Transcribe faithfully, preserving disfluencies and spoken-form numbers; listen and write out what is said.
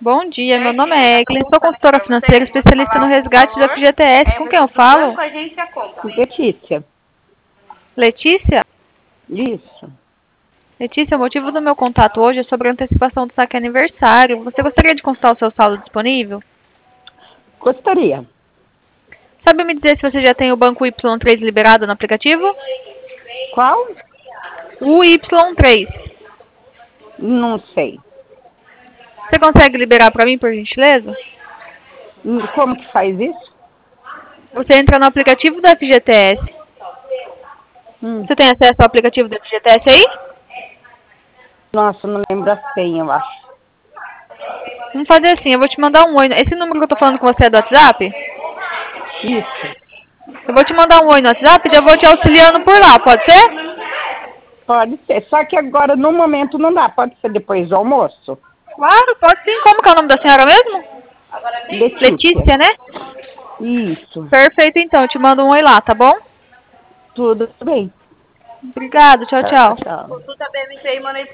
Bom dia, meu nome é Eglin, sou consultora financeira, especialista no resgate do F G T S. Com quem eu falo? Letícia. Letícia? Isso. Letícia, o motivo do meu contato hoje é sobre a antecipação do saque aniversário. Você gostaria de consultar o seu saldo disponível? Gostaria. Sabe me dizer se você já tem o banco Y três liberado no aplicativo? Qual? O Y três. Não sei. Você consegue liberar para mim, por gentileza? Como que faz isso? Você entra no aplicativo do F G T S. Hum. Você tem acesso ao aplicativo do F G T S aí? Nossa, não lembro a senha, eu acho. Vamos fazer assim, eu vou te mandar um oi. Esse número que eu tô falando com você é do WhatsApp? Isso. Eu vou te mandar um oi no WhatsApp e já vou te auxiliando por lá, pode ser? Pode ser. Só que agora, no momento, não dá. Pode ser depois do almoço? Claro, pode sim. Como que é o nome da senhora mesmo? Letícia. Letícia, né? Isso. Perfeito, então. Eu te mando um oi lá, tá bom? Tudo bem. Obrigada, tchau, tchau. Tchau.